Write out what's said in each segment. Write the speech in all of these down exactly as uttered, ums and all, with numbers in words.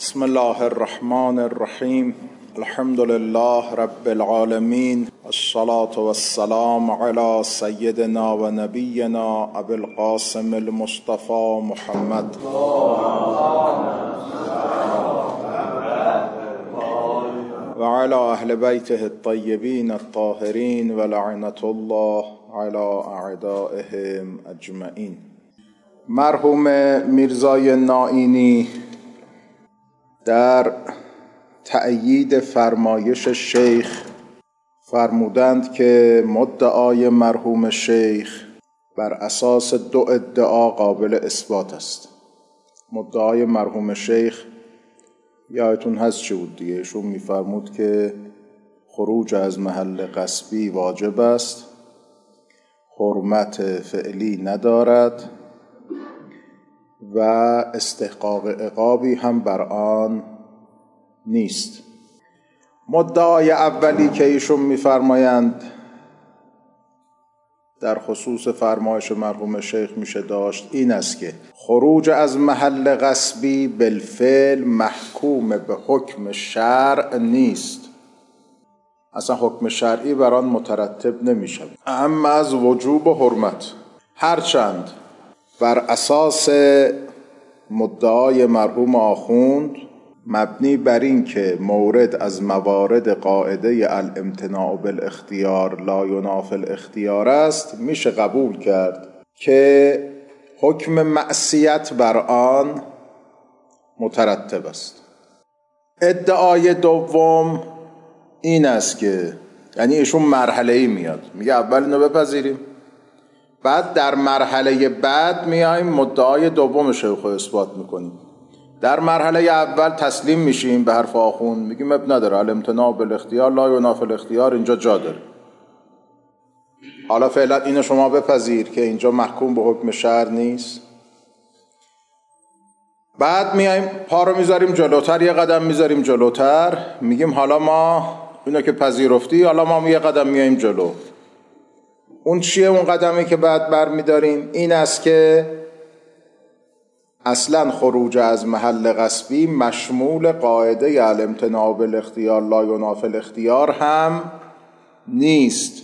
بسم الله الرحمن الرحیم. الحمد لله رب العالمین، الصلاة والسلام علی سیدنا و نبینا ابی القاسم المصطفى محمد و علی اهل بیته الطیبین الطاهرین و لعنة الله علی اعدائهم اجمعین. مرحوم میرزای نائینی در تأیید فرمایش شیخ فرمودند که مدعای مرحوم شیخ بر اساس دو ادعا قابل اثبات است. مدعای مرحوم شیخ یادتون هست چی بود دیگه؟ ایشون میفرمود که خروج از محل غصبی واجب است، حرمت فعلی ندارد و استحقاق عقابی هم بر آن نیست. مدعای اولی که ایشون می‌فرمایند در خصوص فرمایش مرحوم شیخ میشه داشت این است که خروج از محل غصبی بالفعل محکوم به حکم شرع نیست، اصلا حکم شرعی بر آن مترتب نمیشه، اما از وجوب و حرمت. هرچند بر اساس مدعای مرحوم آخوند مبنی بر این که مورد از موارد قاعده الامتناع بالاختیار لا ینافی الاختیار است، میشه قبول کرد که حکم معصیت بر آن مترتب است. ادعای دوم این است که یعنی ایشون مرحله‌ای میاد، میگه اول اینو بپذیریم، بعد در مرحله بعد میایم مدعای دومش رو اثبات میکنیم. در مرحله اول تسلیم میشیم به حرف آخوند، میگیم اب نداره، الامتناع بالاختیار لا ینافی الاختیار اینجا جا داره. حالا فعلا اینو شما بپذیر که اینجا محکوم به حکم شرع نیست. بعد میایم پا رو میذاریم جلوتر، یه قدم میذاریم جلوتر، میگیم حالا ما اینو که پذیرفتی، حالا ما یه قدم میایم جلو. اون چیه اون قدمی که بعد بر میداریم؟ این است که اصلا خروج از محل غصبی مشمول قاعده الامتناع بالاختیار لا ینافی الاختیار هم نیست،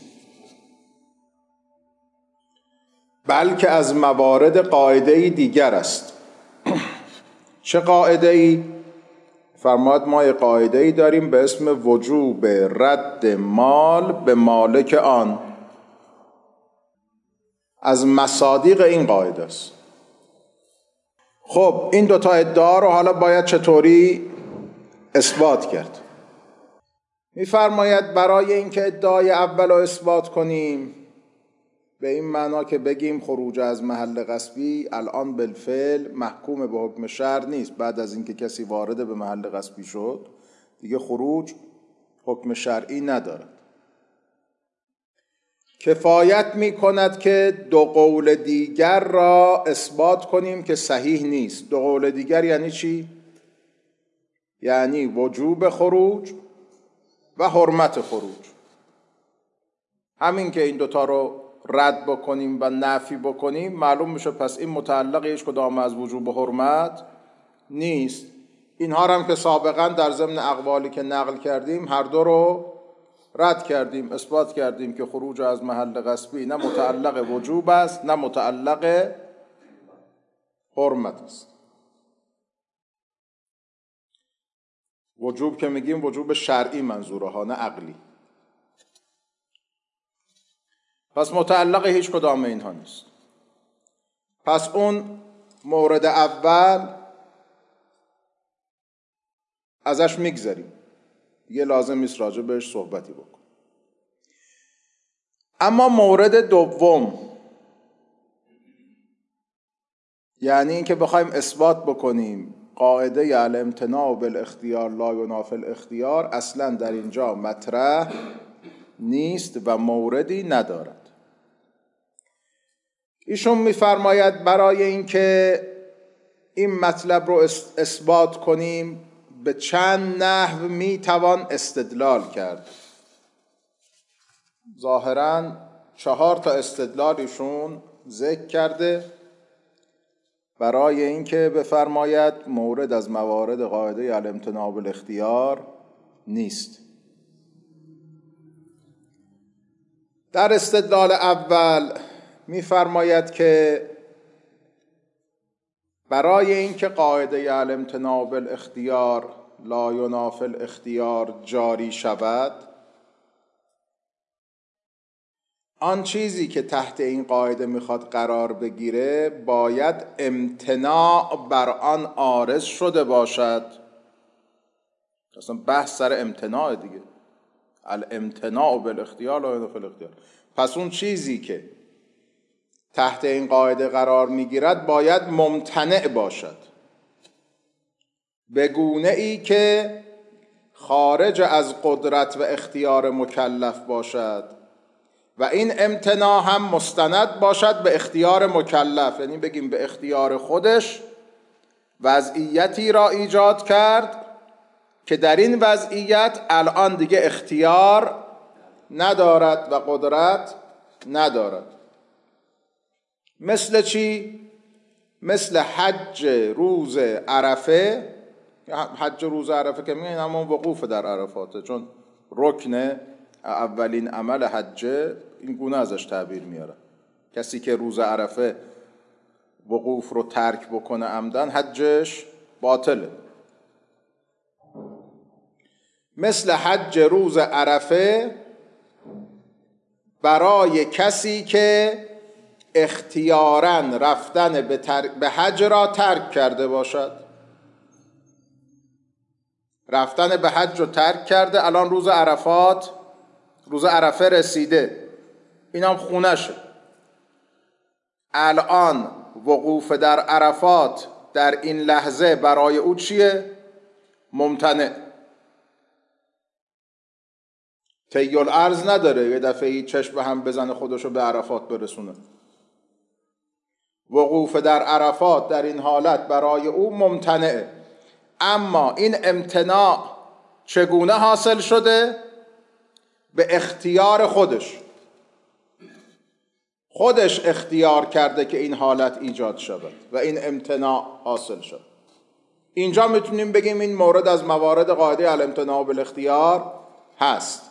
بلکه از موارد قاعده دیگر است. چه قاعده ای؟ فرماد ما یک قاعده ای داریم به اسم وجوب رد مال به مالک آن. از مصادیق این قاعده است. خب این دوتا ادعا رو حالا باید چطوری اثبات کرد؟ میفرماید برای اینکه ادعای اول رو اثبات کنیم به این معنا که بگیم خروج از محل غصبی الان بالفعل محکوم به حکم شرع نیست، بعد از اینکه کسی وارد به محل غصبی شد دیگه خروج حکم شرعی ندارد. کفایت می کند که دو قول دیگر را اثبات کنیم که صحیح نیست. دو قول دیگر یعنی چی؟ یعنی وجوب خروج و حرمت خروج. همین که این دوتا رو رد بکنیم و نفی بکنیم معلوم میشه پس این متعلق هیچ کدام از وجوب و حرمت نیست. اینها هم که سابقا در ضمن اقوالی که نقل کردیم هر دو رو رد کردیم، اثبات کردیم که خروج از محل غصبی نه متعلق وجوب است نه متعلق حرمت است. وجوب که میگیم وجوب شرعی منظوره ها، نه عقلی. پس متعلق هیچ کدام اینها نیست. پس اون مورد اول ازش میگذریم، دیگه لازم نیست راجع بهش صحبتی بکن. اما مورد دوم، یعنی اینکه بخوایم اثبات بکنیم قاعده الامتناع بالاختیار لا ینافی الاختیار اصلا در اینجا مطرح نیست و موردی ندارد. ایشون میفرماید برای اینکه این مطلب رو اثبات کنیم به چند نحو میتوان استدلال کرد. ظاهراً چهار تا استدلال ایشون ذکر کرده برای اینکه بفرماید مورد از موارد قاعده الامتناع بالاختیار نیست. در استدلال اول می‌فرماید که برای اینکه قاعده الامتناع بالاختیار لا ینافی الاختیار جاری شود، آن چیزی که تحت این قاعده میخواد قرار بگیره باید امتناع بر آن عارض شده باشد. اصلا بحث سر امتناع دیگه، الامتناع بالاختیار لا ینافی الاختیار. پس اون چیزی که تحت این قاعده قرار میگیرد باید ممتنع باشد، به گونه ای که خارج از قدرت و اختیار مکلف باشد و این امتناع هم مستند باشد به اختیار مکلف، یعنی بگیم به اختیار خودش وضعیتی را ایجاد کرد که در این وضعیت الان دیگه اختیار ندارد و قدرت ندارد. مثل چی؟ مثل حج روز عرفه. حج روز عرفه که میگن همون وقوف در عرفاته، چون رکن اولین عمل حج این گونه ازش تعبیر میاره. کسی که روز عرفه وقوف رو ترک بکنه عمدن حجش باطله. مثل حج روز عرفه برای کسی که اختیاراً رفتن به, تر... به حج را ترک کرده باشد. رفتن به حج رو ترک کرده، الان روز عرفات روز عرفه رسیده، این هم خونشه. الان وقوف در عرفات در این لحظه برای او چیه؟ ممتنع. طی الارض نداره یه دفعه چشم به هم بزنه خودشو به عرفات برسونه. وقوف در عرفات در این حالت برای او ممتنعه. اما این امتناع چگونه حاصل شده؟ به اختیار خودش. خودش اختیار کرده که این حالت ایجاد شود و این امتناع حاصل شد. اینجا میتونیم بگیم این مورد از موارد قاعده الامتناع بالاختیار هست.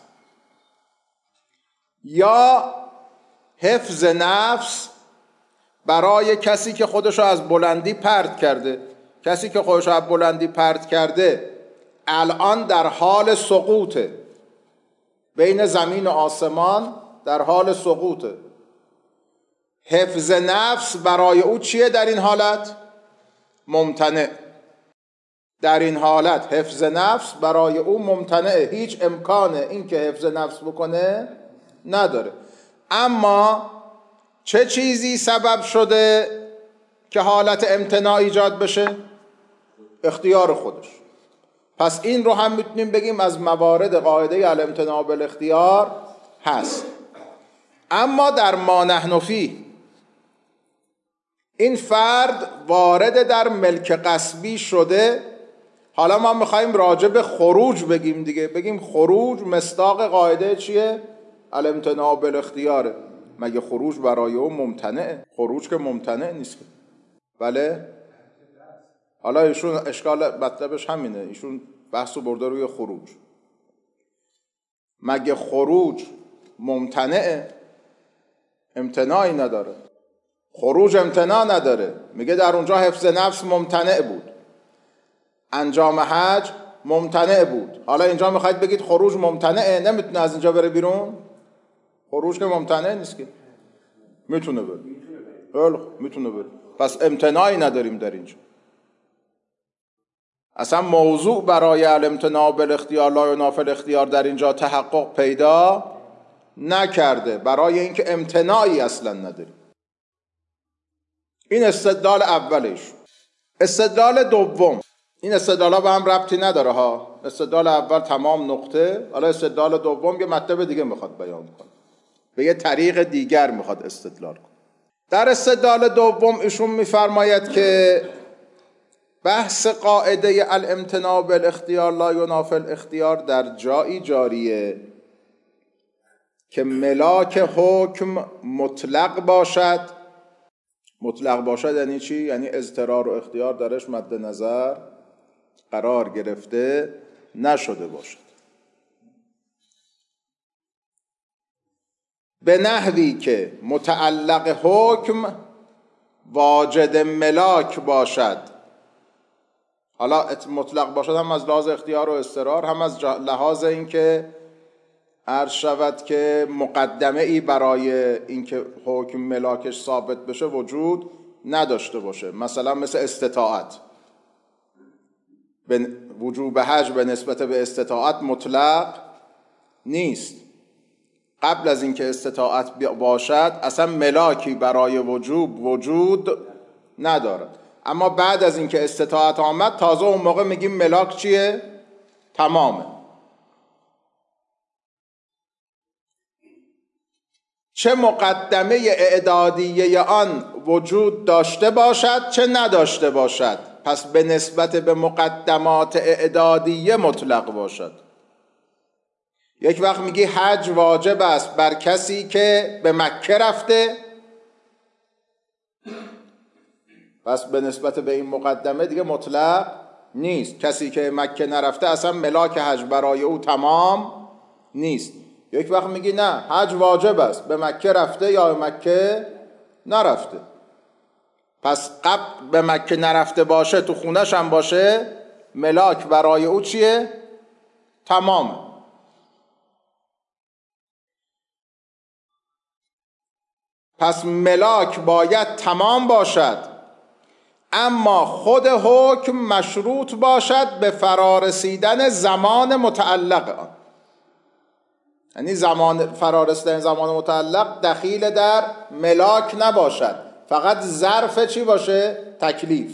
یا حفظ نفس برای کسی که خودشو از بلندی پرت کرده. کسی که خودشو از بلندی پرت کرده الان در حال سقوطه، بین زمین و آسمان در حال سقوطه. حفظ نفس برای او چیه در این حالت؟ ممتنع. در این حالت حفظ نفس برای او ممتنعه، هیچ امکان این که حفظ نفس بکنه نداره. اما چه چیزی سبب شده که حالت امتناع ایجاد بشه؟ اختیار خودش. پس این رو هم میتونیم بگیم از موارد قاعده الامتناع بالاختیار هست. اما در ما نحن فیه این فرد وارد در ملک غصبی شده. حالا ما میخواییم راجع به خروج بگیم دیگه، بگیم خروج مصداق قاعده چیه؟ الامتناع بالاختیاره. مگه خروج برای او ممتنعه؟ خروج که ممتنع نیست. بله؟ حالا ایشون اشکال مطلبش همینه، ایشون بحثو برده روی خروج. مگه خروج ممتنعه؟ امتناعی نداره. خروج امتناع نداره. میگه در اونجا حفظ نفس ممتنع بود، انجام حج ممتنع بود. حالا اینجا میخواید بگید خروج ممتنعه، نمیتونه از اینجا بره بیرون؟ خروج که ممتنع نیست که، میتونه بره. بله میتونه بره. پس امتناعی نداریم در اینجا. اصلا موضوع برای الامتناع بالاختیار لا ینافی الاختیار در اینجا تحقق پیدا نکرده، برای اینکه امتناعی اصلا نداریم. این استدلال اولش. استدلال دوم، این استدلال ها به هم ربطی نداره ها. استدلال اول تمام نقطه، حالا استدلال دوم یه مطلب دیگه میخواد بیان کنه، به یه طریق دیگر میخواد استدلال کنه. در استدلال دوم ایشون میفرماید که بحث قاعده الامتناع بالاختیار لا ینافی الاختیار در جایی جاریه که ملاک حکم مطلق باشد مطلق باشد یعنی چی؟ یعنی اضطرار و اختیار درش مد نظر قرار گرفته نشده باشد. به نحوی که متعلق حکم واجد ملاک باشد. حالا مطلق باشد هم از لحاظ اختیار و اضطرار، هم از لحاظ این که عرض شود که مقدمه ای برای اینکه حکم ملاکش ثابت بشه وجود نداشته باشه. مثلا مثل استطاعت، وجوب حج به نسبت به استطاعت مطلق نیست. قبل از اینکه استطاعت باشد اصلا ملاکی برای وجوب وجود ندارد، اما بعد از اینکه استطاعت آمد تازه اون موقع میگیم ملاک چیه؟ تمامه. چه مقدمه اعدادیه آن وجود داشته باشد چه نداشته باشد، پس به نسبت به مقدمات اعدادیه مطلق باشد. یک وقت میگی حج واجب است بر کسی که به مکه رفته، پس به نسبت به این مقدمه دیگه مطلق نیست. کسی که مکه نرفته اصلا ملاک حج برای او تمام نیست. یک وقت میگی نه، حج واجب است به مکه رفته یا به مکه نرفته، پس قبل به مکه نرفته باشه تو خونش هم باشه ملاک برای او چیه؟ تمامه. پس ملاک باید تمام باشد، اما خود حکم مشروط باشد به فرارسیدن زمان متعلق آن. یعنی زمان فرارسیدن زمان متعلق دخیل در ملاک نباشد، فقط ظرف چی باشه؟ تکلیف.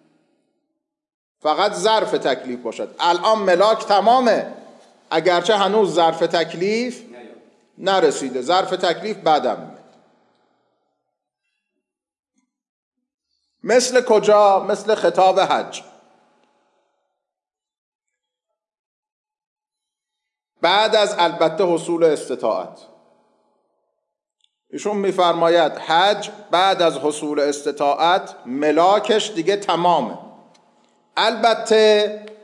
فقط ظرف تکلیف باشد. الان ملاک تمامه اگرچه هنوز ظرف تکلیف نرسیده، ظرف تکلیف بعدم میاد. مثل کجا؟ مثل خطاب حج. بعد از البته حصول استطاعت، ایشون میفرماید حج بعد از حصول استطاعت ملاکش دیگه تمامه. البته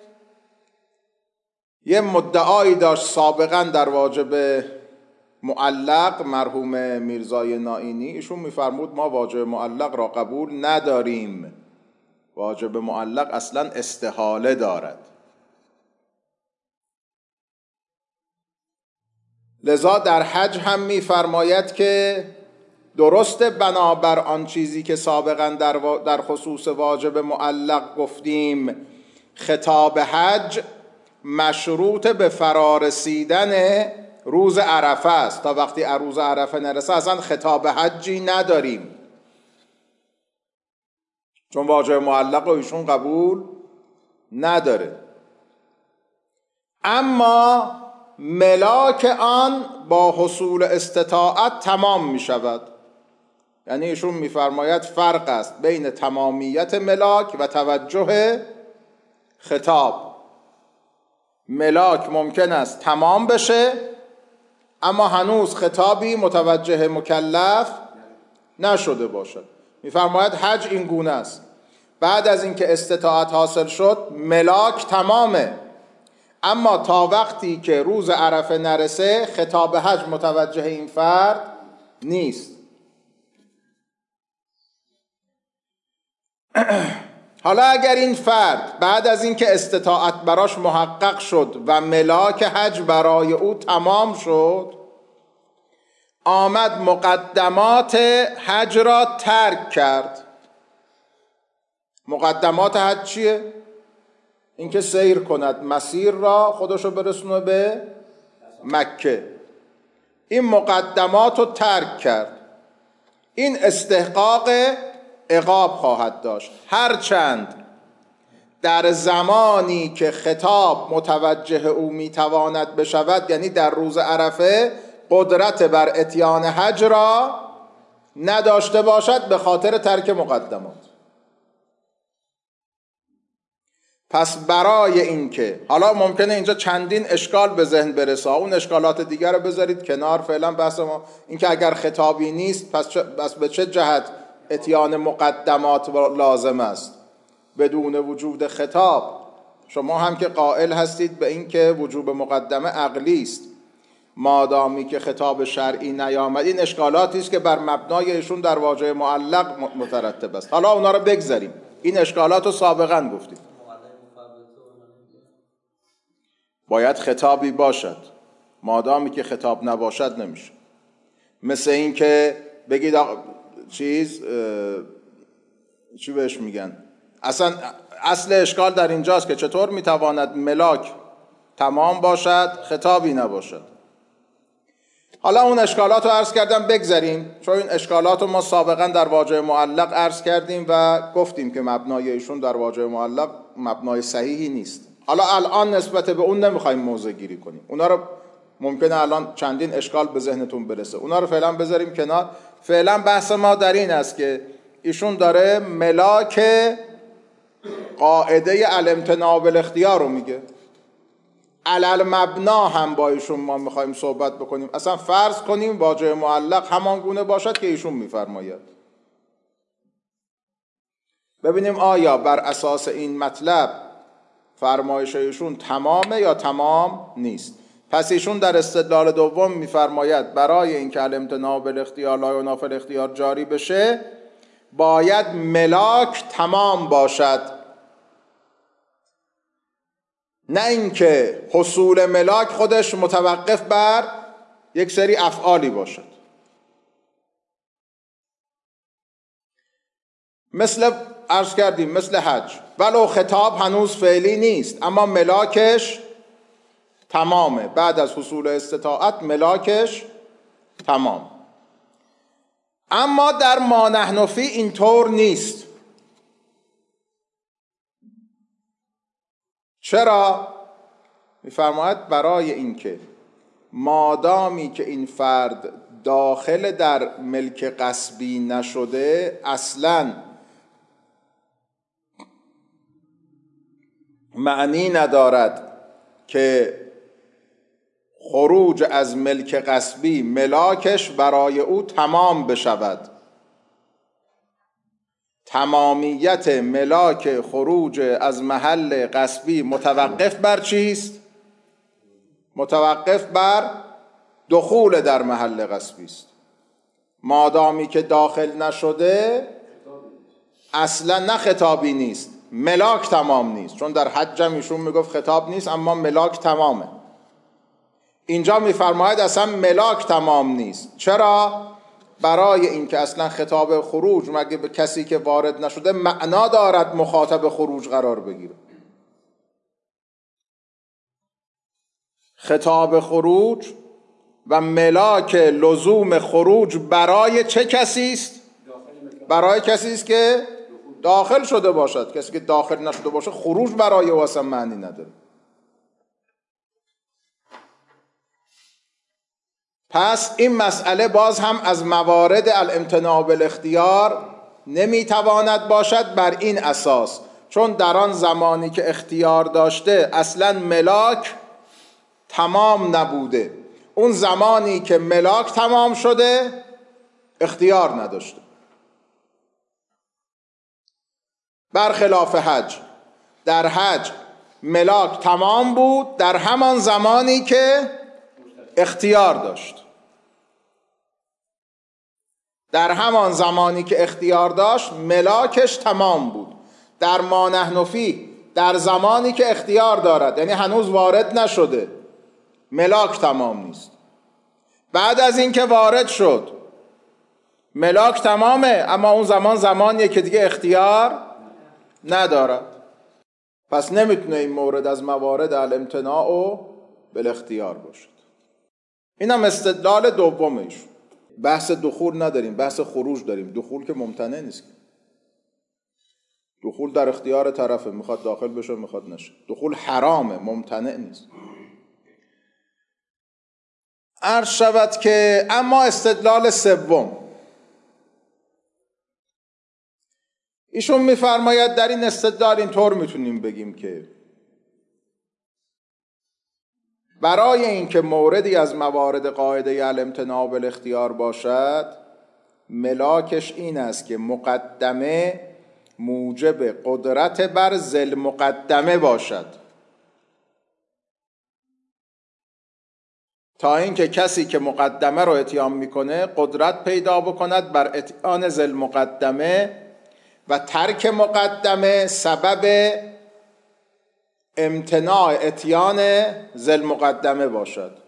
یه مدعایی داشت سابقا در واجب معلق مرحوم میرزای نائینی. ایشون میفرمود ما واجب معلق را قبول نداریم، واجب معلق اصلا استحاله دارد. لذا در حج هم میفرماید که درسته بنابر آن چیزی که سابقا در, و... در خصوص واجب معلق گفتیم خطاب حج مشروط به فرارسیدن روز عرفه است. تا وقتی روز عرفه نرسه اصلا خطاب حجی نداریم، چون واجب معلق رو ایشون قبول نداره. اما ملاک آن با حصول استطاعت تمام می شود. یعنی ایشون می فرماید فرق است بین تمامیت ملاک و توجه خطاب. ملاک ممکن است تمام بشه اما هنوز خطابی متوجه مکلف نشده باشد. می فرماید حج این گونه است، بعد از اینکه استطاعت حاصل شد ملاک تمامه، اما تا وقتی که روز عرفه نرسه خطاب حج متوجه این فرد نیست. حالا اگر این فرد بعد از اینکه استطاعت براش محقق شد و ملاک حج برای او تمام شد آمد مقدمات حج را ترک کرد. مقدمات حج چیه؟ اینکه سیر کند مسیر را خودشو برسونه به مکه. این مقدمات رو ترک کرد. این استحقاق عقاب خواهد داشت، هرچند در زمانی که خطاب متوجه او میتواند بشود، یعنی در روز عرفه، قدرت بر اتیان حج را نداشته باشد به خاطر ترک مقدمات. پس برای این که حالا ممکنه اینجا چندین اشکال به ذهن برسه، اون اشکالات دیگر رو بذارید کنار فعلا. بحث ما این که اگر خطابی نیست پس, پس به چه جهت اتیان مقدمات لازم است بدون وجود خطاب. شما هم که قائل هستید به این که وجوب مقدمه عقلی است، مادامی که خطاب شرعی نیامد. این اشکالاتی است که بر مبنای ایشون در واژه معلق مترتب است. حالا اونا رو بگذاریم، این اشکالات رو سابقا گفتیم. باید خطابی باشد، مادامی که خطاب نباشد نمیشه. مثل این که بگید چیز چی بهش میگن، اصلا اصل اشکال در اینجاست که چطور میتواند ملاک تمام باشد خطابی نباشد. حالا اون اشکالات رو عرض کردم بگذاریم، چون این اشکالات رو ما سابقا در واژه معلق عرض کردیم و گفتیم که مبنای ایشون در واژه معلق مبنای صحیحی نیست. حالا الان نسبت به اون نمیخوایم موضع گیری کنیم، اونا رو ممکنه الان چندین اشکال به ذهنتون برسه، اونا رو فعلا بذاریم کنار. فعلا بحث ما در این است که ایشون داره ملاک قاعده الامتناع بالاختیار رو میگه. علل مبنا هم با ایشون ما میخوایم صحبت بکنیم. اصلا فرض کنیم واژه معلق همان گونه باشد که ایشون میفرماید، ببینیم آیا بر اساس این مطلب فرمایش ایشون تمامه یا تمام نیست. پس ایشون در استدلال دوم میفرماید برای اینکه الامتناع بالاختیار لا ینافی الاختیار جاری بشه باید ملاک تمام باشد، نه اینکه حصول ملاک خودش متوقف بر یک سری افعالی باشد. مثل عرض کردیم مثل حج، ولو خطاب هنوز فعلی نیست اما ملاکش تمامه، بعد از حصول استطاعت ملاکش تمام. اما در ما نحن فی اینطور نیست. چرا؟ میفرماید برای اینکه مادامی که این فرد داخل در ملک غصبی نشده اصلاً معنی ندارد که خروج از ملک غصبی ملاکش برای او تمام بشود. تمامیت ملاک خروج از محل غصبی متوقف بر چیست؟ متوقف بر دخول در محل غصبی است. مادامی که داخل نشده اصلا نه خطابی نیست، ملاک تمام نیست. چون در حج هم ایشون میگفت خطاب نیست اما ملاک تمامه. اینجا میفرماید اصلا ملاک تمام نیست. چرا؟ برای اینکه اصلا خطاب خروج مگه به کسی که وارد نشده معنا دارد مخاطب خروج قرار بگیره؟ خطاب خروج و ملاک لزوم خروج برای چه کسی است؟ برای کسی است که داخل شده باشد. کسی که داخل نشده باشه خروج برای او اصلا معنی نداره. پس این مسئله باز هم از موارد الامتناع بالاختیار نمیتواند باشد بر این اساس، چون در آن زمانی که اختیار داشته اصلا ملاک تمام نبوده. اون زمانی که ملاک تمام شده اختیار نداشته. برخلاف حج، در حج ملاک تمام بود در همان زمانی که اختیار داشت. در همان زمانی که اختیار داشت ملاکش تمام بود. در ما نحن فی، در زمانی که اختیار دارد یعنی هنوز وارد نشده، ملاک تمام نیست. بعد از اینکه وارد شد ملاک تمامه، اما اون زمان زمانیه که دیگه اختیار ندارد. پس نمیتونه این مورد از موارد الامتناع و بالاختیار باشد. این هم استدلال دومش. بحث دخول نداریم، بحث خروج داریم. دخول که ممتنع نیست. دخول در اختیار طرفه، میخواد داخل بشه میخواد نشه. دخول حرامه، ممتنع نیست. عرض شود که اما استدلال سوم، ایشون میفرماید در این استدلال اینطور میتونیم بگیم که برای اینکه موردی از موارد قاعده الامتناع بالاختیار باشد ملاکش این است که مقدمه موجب قدرت بر ذل مقدمه باشد، تا اینکه کسی که مقدمه رو اتیان میکنه قدرت پیدا بکند بر اتیان ذل مقدمه و ترک مقدمه سبب امتناع اتیان ذل مقدمه باشد.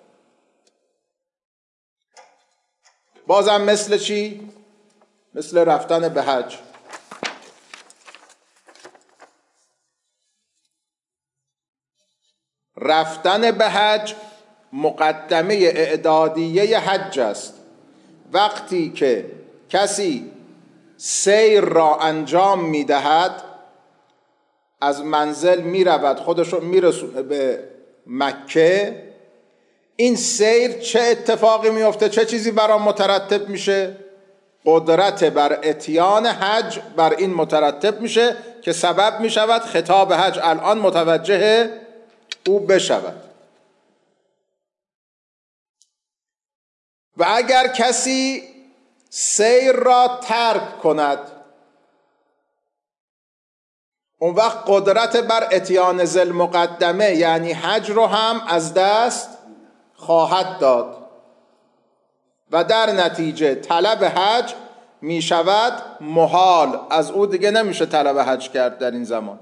بازم مثل چی؟ مثل رفتن به حج. رفتن به حج مقدمه اعدادیه حج است. وقتی که کسی سیر را انجام میدهد، از منزل میرود خودش رو میرسونه به مکه، این سیر چه اتفاقی میفته؟ چه چیزی بر آن مترتب میشه؟ قدرت بر اتیان حج بر این مترتب میشه که سبب میشود خطاب حج الان متوجه او بشود. و اگر کسی سیر را ترک کند، اون وقت قدرت بر اتیان ذل مقدمه یعنی حج رو هم از دست خواهد داد و در نتیجه طلب حج می شود محال، از او دیگه نمیشه طلب حج کرد در این زمان.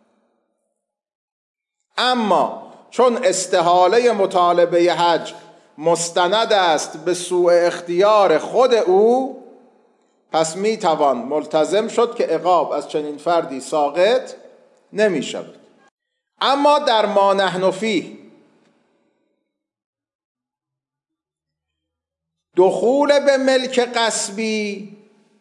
اما چون استحاله مطالبه حج مستند است به سوء اختیار خود او، پس می توان ملتزم شد که عقاب از چنین فردی ساقط نمی شود. اما در ما نحن فیه، دخول به ملک غصبی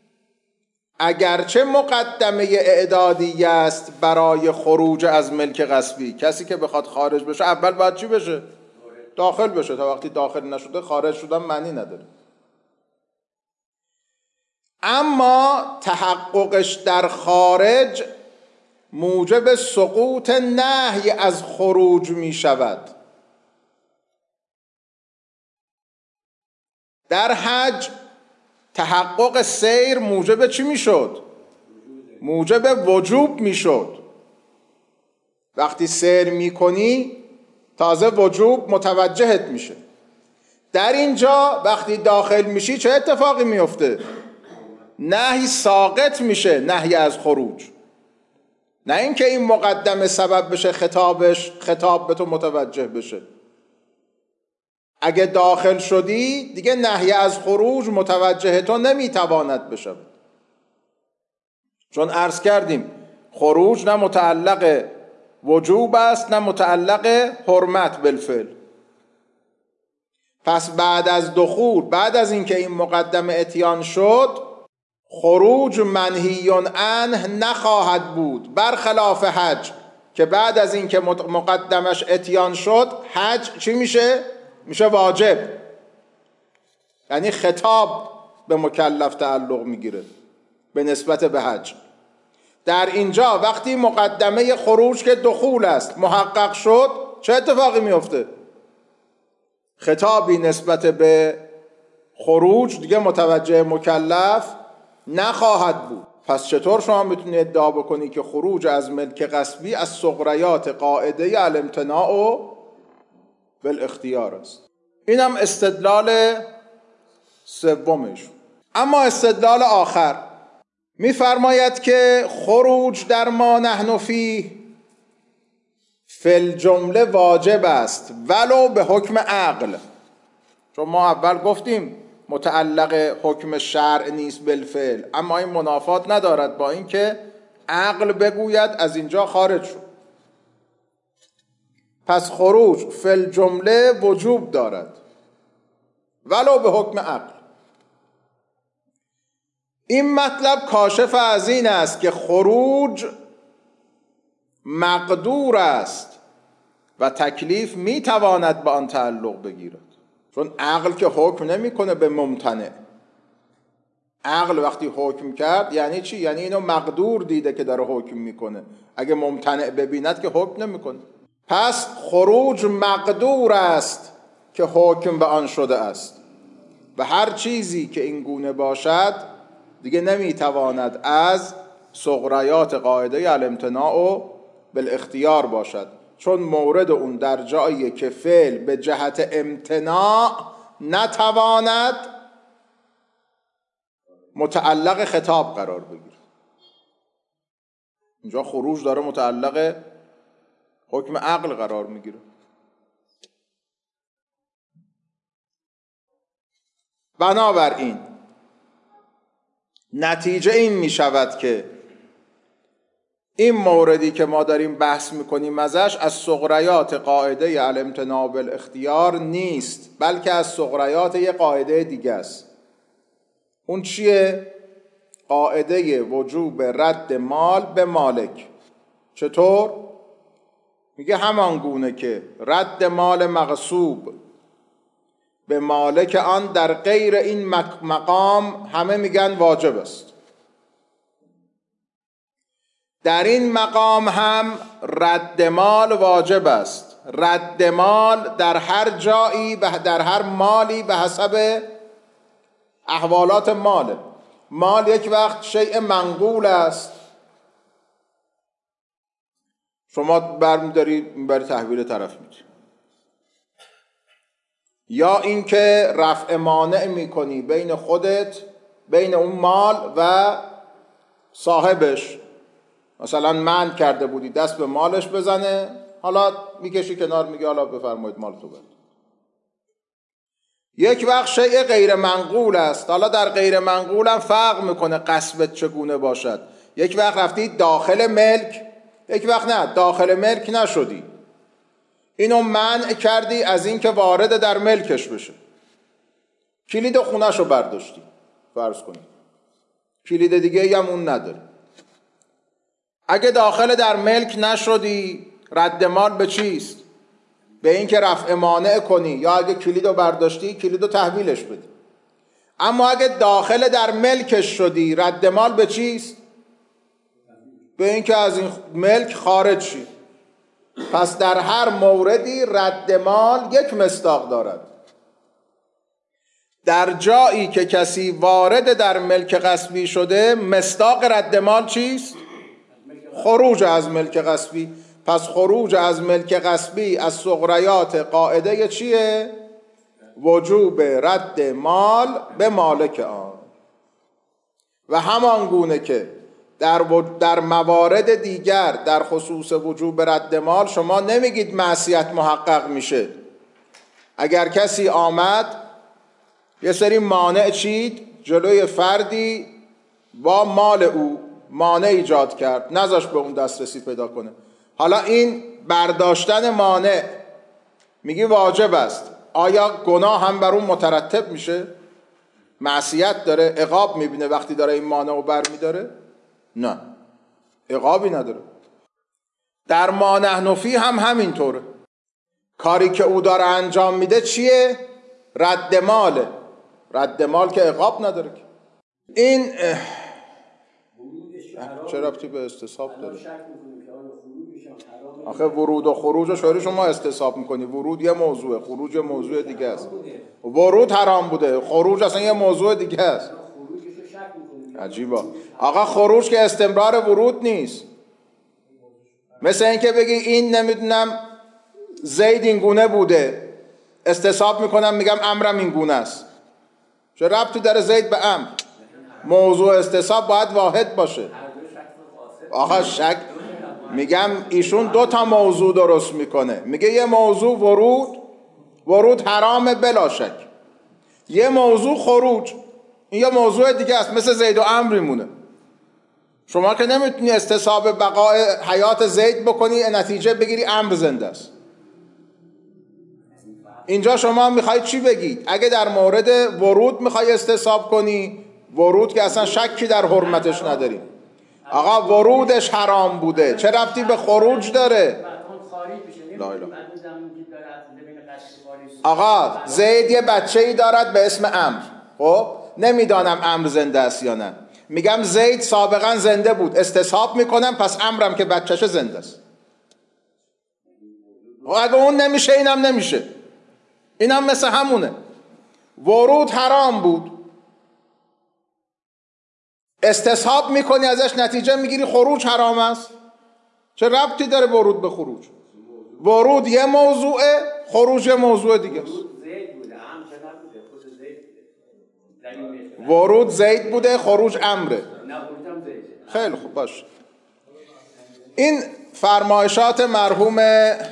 اگرچه مقدمه اعدادی است برای خروج از ملک غصبی، کسی که بخواد خارج بشه اول باید چی بشه؟ داخل بشه. تا وقتی داخل نشده خارج شدن معنی نداره. اما تحققش در خارج موجب سقوط نهی از خروج می شود. در حج تحقق سیر موجب چی می شد؟ موجب وجوب می شد. وقتی سیر می کنی تازه وجوب متوجهت میشه. در اینجا وقتی داخل میشی چه اتفاقی میفته؟ نهی ساقط میشه، نهی از خروج. نه اینکه این مقدمه سبب بشه خطابش خطاب به تو متوجه بشه. اگه داخل شدی دیگه نهی از خروج متوجه تو نمیتواند بشه، چون عرض کردیم خروج نه متعلق وجوب است نه متعلق حرمت بالفعل. پس بعد از دخول، بعد از اینکه این مقدمه اتیان شد، خروج منهی عنه نخواهد بود، برخلاف حج که بعد از اینکه مقدمش اتیان شد حج چی میشه؟ میشه واجب، یعنی خطاب به مکلف تعلق میگیره به نسبت به حج. در اینجا وقتی مقدمه خروج که دخول است محقق شد چه اتفاقی میفته؟ خطابی نسبت به خروج دیگه متوجه مکلف نخواهد بود. پس چطور شما میتونی ادعا بکنی که خروج از ملک غصبی از صغریات قاعده الامتناع و بالاختیار است؟ اینم استدلال سومش. اما استدلال آخر می‌فرماید که خروج در ما نحن فیه فی الجمله واجب است ولو به حکم عقل. چون ما اول گفتیم متعلق حکم شرع نیست بالفعل، اما این منافات ندارد با اینکه عقل بگوید از اینجا خارج شد. پس خروج فی الجمله وجوب دارد ولو به حکم عقل. این مطلب کاشف از این است که خروج مقدور است و تکلیف میتواند به آن تعلق بگیرد، چون عقل که حکم نمیکنه به ممتنع. عقل وقتی حکم کرد یعنی چی؟ یعنی اینو مقدور دیده که داره حکم میکنه. اگه ممتنع ببیند که حکم نمیکنه. پس خروج مقدور است که حکم به آن شده است و هر چیزی که این گونه باشد دیگه نمیتواند از صغریات قاعده الامتناع بالاختیار باشد، چون مورد اون در جایی که فعل به جهت امتناع نتواند متعلق خطاب قرار بگیره. اینجا خروج داره متعلق حکم عقل قرار میگیره. بنابراین نتیجه این می شود که این موردی که ما داریم بحث میکنیم ازش از صغریات قاعده الامتناع بالاختیار نیست، بلکه از صغریات یه قاعده دیگه است. اون چیه؟ قاعده وجوب رد مال به مالک. چطور؟ میگه همان گونه که رد مال مغصوب به مالک آن در غیر این مقام همه میگن واجب است، در این مقام هم رد مال واجب است. رد مال در هر جایی و در هر مالی به حسب احوالات ماله. مال یک وقت شیء منقول است، شما برمی‌داری برای تحویل طرف میدی، یا اینکه رفع مانع میکنی بین خودت، بین اون مال و صاحبش. مثلا منع کرده بودی دست به مالش بزنه، حالا میکشی کنار میگه حالا بفرمایید مال تو بده. یک وقت شیء غیر منقول است، حالا در غیر منقول هم فرق میکنه قصبت چگونه باشد. یک وقت رفتی داخل ملک، یک وقت نه داخل ملک نشدی، اینو منع کردی از این که وارد در ملکش بشه. کلید خونش رو برداشتی، فرض کنید کلید دیگه هم اون نداره. اگه داخل در ملک نشدی، رد مال به چیست؟ به این که رفع مانع کنی، یا اگه کلید رو برداشتی کلید رو تحویلش بدی. اما اگه داخل در ملکش شدی، رد مال به چیست؟ به این که از این ملک خارج شی. پس در هر موردی رد مال یک مصداق دارد. در جایی که کسی وارد در ملک غصبی شده، مصداق رد مال چیست؟ خروج از ملک غصبی. پس خروج از ملک غصبی از صغریات قاعده چیه؟ وجوب رد مال به مالک آن. و همان گونه که در, در موارد دیگر در خصوص وجوب رد مال شما نمیگید معصیت محقق میشه. اگر کسی آمد یه سری مانع چید جلوی فردی با مال او، مانع ایجاد کرد، نذاش به اون دسترسی پیدا کنه، حالا این برداشتن مانع میگی واجب است، آیا گناه هم بر اون مترتب میشه؟ معصیت داره؟ عقاب میبینه وقتی داره این مانع رو بر میداره؟ نه، عقابی نداره. در ما نحن فیه هم همینطوره. کاری که او داره انجام میده چیه؟ رد ماله. رد مال که عقاب نداره. این چه ربطی به استصحاب داره؟ آخه ورود و خروج شوری شما استصحاب میکنی. ورود یه موضوعه، خروج یه موضوع دیگه است. ورود حرام بوده، خروج اصلا یه موضوع دیگه است. عجیبا. آقا خروج که استمرار ورود نیست. مثل این که بگی این نمیدونم زید این گونه بوده، استصحاب میکنم میگم امرم این گونه است. چه ربطی داره زید به امر؟ موضوع استصحاب باید واحد باشه. آقا شک میگم ایشون دو تا موضوع درست میکنه. میگه یه موضوع ورود، ورود حرامه بلا شک. یه موضوع خروج، این یه موضوع دیگه است، مثل زید و امر میمونه. شما که نمیتونی استصحاب بقای حیات زید بکنی نتیجه بگیری امر زنده است. اینجا شما میخوای چی بگید؟ اگه در مورد ورود میخوای استصحاب کنی، ورود که اصلا شکی در حرمتش نداریم. آقا ورودش حرام بوده، چه ربطی به خروج داره؟ آقا زید یه بچه ای دارد به اسم امر، خب نمیدانم امر زنده است یا نه. میگم زید سابقا زنده بود، استصحاب میکنم، پس امرم که بچهش زنده است. اگه اون نمیشه اینم نمیشه. اینم مثل همونه. ورود حرام بود، استصحاب میکنی ازش نتیجه میگیری خروج حرام است. چه ربطی داره ورود به خروج؟ ورود یه موضوعه، خروج یه موضوع دیگه است. ورود زید بوده، خروج امره. خیلی خوب باشه. این فرمایشات مرحوم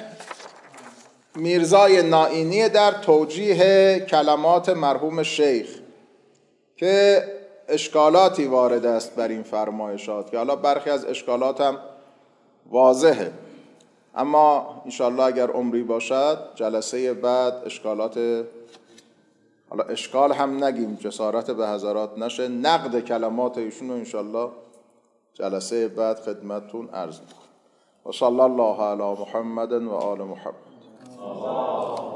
میرزای نائینی در توجیه کلمات مرحوم شیخ که اشکالاتی وارد است بر این فرمایشات، که حالا برخی از اشکالات هم واضحه، اما انشالله اگر عمری باشد جلسه بعد اشکالات، حالا اشکال هم نگیم جسارت به حضرات نشه، نقد کلمات ایشون رو انشالله جلسه بعد خدمتتون عرض میکنم. و صلی الله علی محمد و آل محمد.